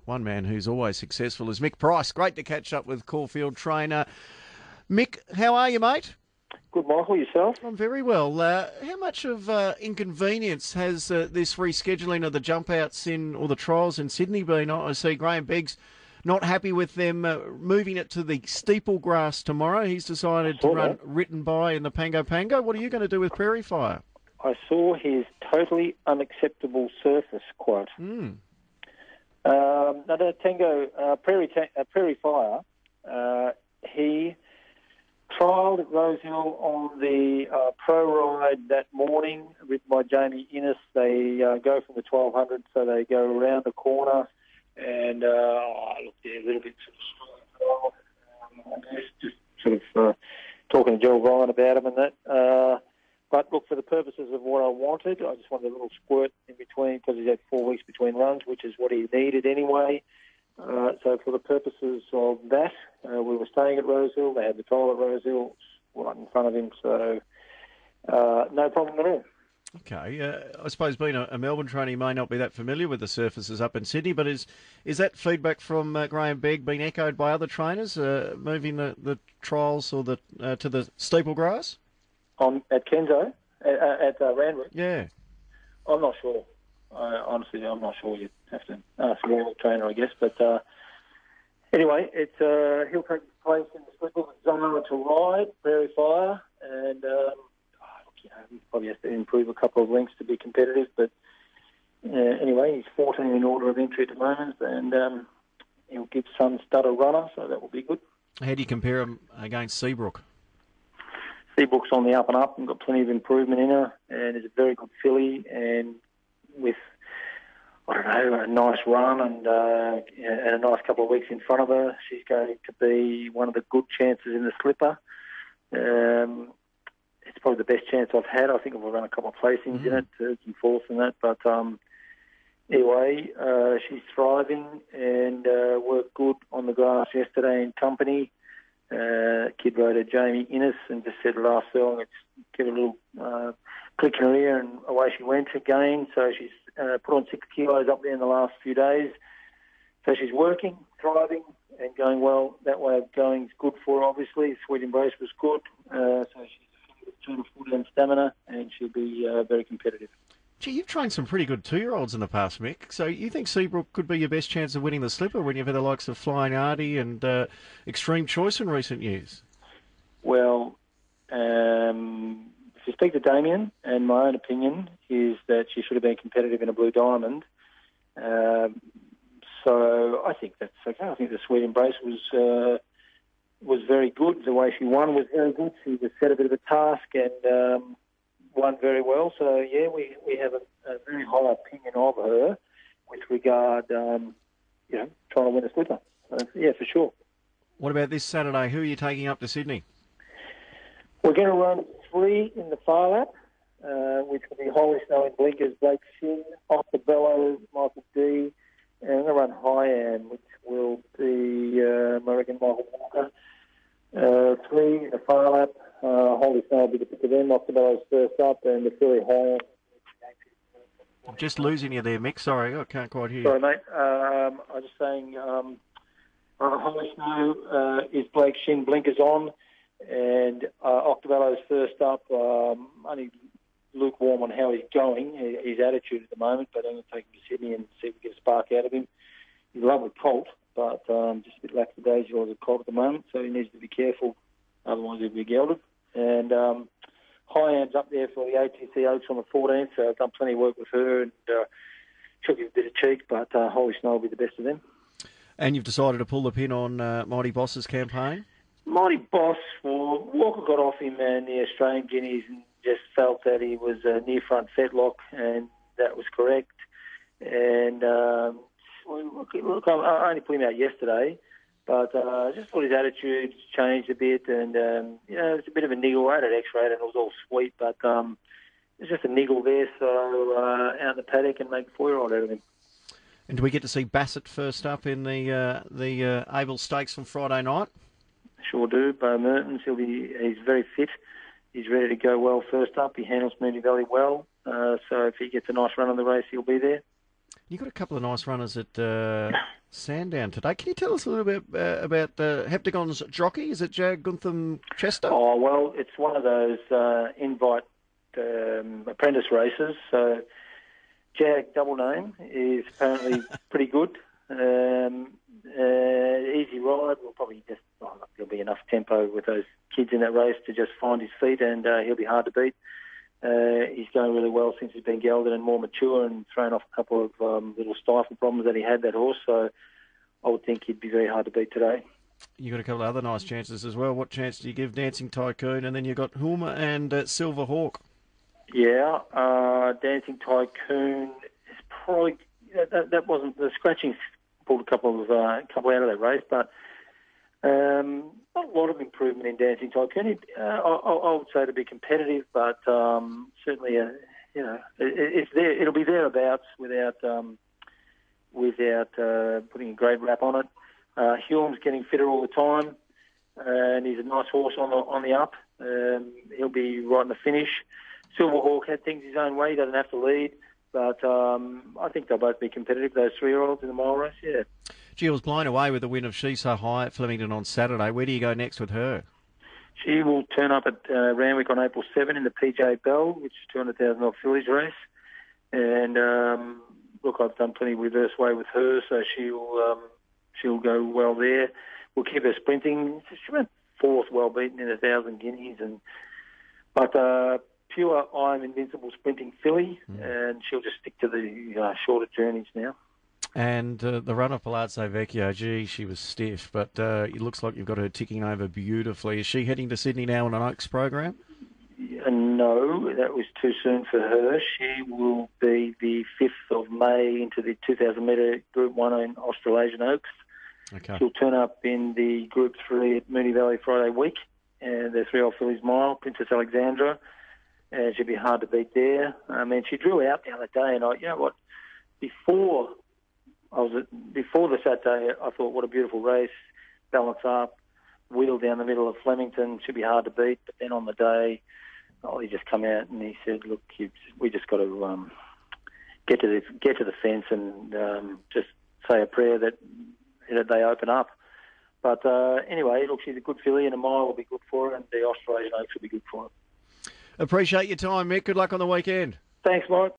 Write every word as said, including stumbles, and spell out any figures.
one man who's always successful is Mick Price. Great to catch up with Caulfield trainer. Mick, how are you, mate? Good, Michael. Yourself? I'm very well. Uh, how much of uh, inconvenience has uh, this rescheduling of the jump outs in, or the trials in Sydney been? I see Graham Begg's not happy with them uh, moving it to the steeple grass tomorrow. He's decided to run that. Written By in the Pango Pango. What are you going to do with Prairie Fire? I saw his totally unacceptable surface quote. Mm. Um, no, the Tango, uh, Prairie, ta- uh, Prairie Fire, uh, he trialled at Rosehill on the uh, pro ride that morning, written by Jamie Innes. They uh, go from the twelve hundred, so they go around the corner, and uh, oh, I looked there a little bit sort of strong, um, I guess, just sort of uh, talking to Gerald Ryan about him and that. Uh, but look, for the purposes of what I wanted, I just wanted a little squirt in between because he's had four weeks between runs, which is what he needed anyway. Uh, so for the purposes of that, uh, we were staying at Rosehill. They had the trial at Rosehill right in front of him, so uh, no problem at all. Okay, uh, I suppose being a, a Melbourne trainer, you may not be that familiar with the surfaces up in Sydney, but is is that feedback from uh, Graham Begg being echoed by other trainers, uh, moving the, the trials or the uh, to the steeple grass? On at Kenzo, at, at uh, Randwick? Yeah. I'm not sure. I, honestly, I'm not sure. You'd have to ask the trainer, I guess. But uh, anyway, it's uh, he'll take place in the slip of Zara to ride, Prairie Fire, and um, oh, look, you know, he probably has to improve a couple of lengths to be competitive. But uh, anyway, he's fourteen in order of entry at the moment, and um, he'll give Sun Stud a runner, so that will be good. How do you compare him against Seabrook? Seabrook's on the up and up and got plenty of improvement in her, and is a very good filly, and with, I don't know, a nice run and, uh, and a nice couple of weeks in front of her, she's going to be one of the good chances in the slipper. Um, it's probably the best chance I've had. I think I've run a couple of placings mm. in it, thirds and fourths and that, but um, anyway, uh, she's thriving and uh, worked good on the grass yesterday in company. Uh, kid rode a Jamie Innes and just said last song, it's give a little uh, click in her ear, and away she went again. So she's uh, put on six kilos up there in the last few days. So she's working, thriving, and going well. That way of going is good for her, obviously. Sweet Embrace was good. Uh, so she's a two full down stamina, and she'll be uh, very competitive. Gee, you've trained some pretty good two-year-olds in the past, Mick. So you think Seabrook could be your best chance of winning the slipper when you've had the likes of Flying Artie and uh, Extreme Choice in recent years? Well, um, if you speak to Damien, and my own opinion is that she should have been competitive in a Blue Diamond. Um, so I think that's okay. I think the Sweet Embrace was uh, was very good. The way she won was very good. She was set a bit of a task and um, won very well. So, yeah, we, we have a, a very high opinion of her with regard, um, you know, trying to win a slipper. So, yeah, for sure. What about this Saturday? Who are you taking up to Sydney? We're going to run three in the far lap, uh, which will be Holy Snow in Blinkers, Blake Shin, Off the Bellow, Michael D, and I'm going to run High Am, which will be, uh, I reckon, Michael Walker. Uh, three in the far lap. Uh, Holy Snow will be the pick of them. Off the Bellow's first up, and the filly High Am. I'm just losing you there, Mick. Sorry, I can't quite hear you. Sorry, mate. Um, I was just saying, um, uh, Holy Snow uh, is Blake Shin, Blinkers on, and uh, Octavello's first up. Um, only lukewarm on how he's going, his attitude at the moment, but I'm going to take him to Sydney and see if we get a spark out of him. He's a lovely colt, but um, just a bit lackadaisical as a colt at the moment, so he needs to be careful, otherwise he'll be gelded. And um, High Am's up there for the A T C Oaks on the fourteenth, so I've done plenty of work with her, and uh, she'll give a bit of cheek, but uh, Holy Snow will be the best of them. And you've decided to pull the pin on uh, Mighty Boss's campaign? Mighty Boss, well, Walker got off him and the Australian Guineas and just felt that he was a near-front fetlock, and that was correct. And um, look, look, I only put him out yesterday, but uh, I just thought his attitude changed a bit, and um, you know, it's a bit of a niggle. I had an X-ray and it was all sweet, but um, there's just a niggle there, so uh, out in the paddock and make a four-year-old out of him. And do we get to see Bassett first up in the uh, the uh, Abel Stakes on Friday night? Sure do. Bo Mertens, he'll be, he's very fit. He's ready to go well first up. He handles Mooney Valley well. Uh, so if he gets a nice run on the race, he'll be there. You've got a couple of nice runners at uh, Sandown today. Can you tell us a little bit uh, about uh, Heptagon's jockey? Is it Jag Guntham Chester? Oh, well, it's one of those uh, invite um, apprentice races. So Jag Double Name is apparently pretty good. Um, uh, easy ride. We'll probably just, oh, look, there'll be enough tempo with those kids in that race to just find his feet, and uh, he'll be hard to beat. Uh, he's going really well since he's been gelded and more mature and thrown off a couple of um, little stifle problems that he had, that horse. So I would think he'd be very hard to beat today. You got a couple of other nice chances as well. What chance do you give Dancing Tycoon? And then you've got Hulma and uh, Silver Hawk. Yeah, uh, Dancing Tycoon is probably that, that wasn't the scratching pulled a couple of uh, couple out of that race, but um, not a lot of improvement in Dancing Tycoon. It, uh, I, I would say to be competitive, but um, certainly, uh, you know, it, it's there. It'll be thereabouts without um, without uh, putting a great wrap on it. Uh, Hume's getting fitter all the time, and he's a nice horse on the on the up. Um, he'll be right in the finish. Silverhawk had things his own way. He doesn't have to lead, but um, I think they'll both be competitive, those three-year-olds in the mile race, yeah. She was blown away with the win of She's So High at Flemington on Saturday. Where do you go next with her? She will turn up at uh, Randwick on April seventh in the P J Bell, which is two hundred thousand dollars fillies race. And, um, look, I've done plenty of reverse way with her, so she'll um, she'll go well there. We'll keep her sprinting. She went fourth, well beaten in a thousand guineas. and But... Uh, Pure, I'm Invincible sprinting filly, mm. and she'll just stick to the uh, shorter journeys now. And uh, the run of Palazzo Vecchio, gee, she was stiff, but uh, it looks like you've got her ticking over beautifully. Is she heading to Sydney now on an Oaks program? Uh, no, that was too soon for her. She will be the fifth of May into the two thousand metre Group one in Australasian Oaks. Okay. She'll turn up in the Group three at Moonee Valley Friday week, and the three-old fillies mile, Princess Alexandra. Uh, she'd be hard to beat there. I mean, she drew out the other day, and I, you know what? Before I was at, before the Saturday, I thought, what a beautiful race, balance up, wheel down the middle of Flemington, should be hard to beat. But then on the day, oh, he just come out and he said, look, you, we just got to um, get to the get to the fence and um, just say a prayer that that they open up. But uh, anyway, look, she's a good filly, and a mile will be good for her, and the Australasian Oaks will be good for her. Appreciate your time, Mick. Good luck on the weekend. Thanks, Mike.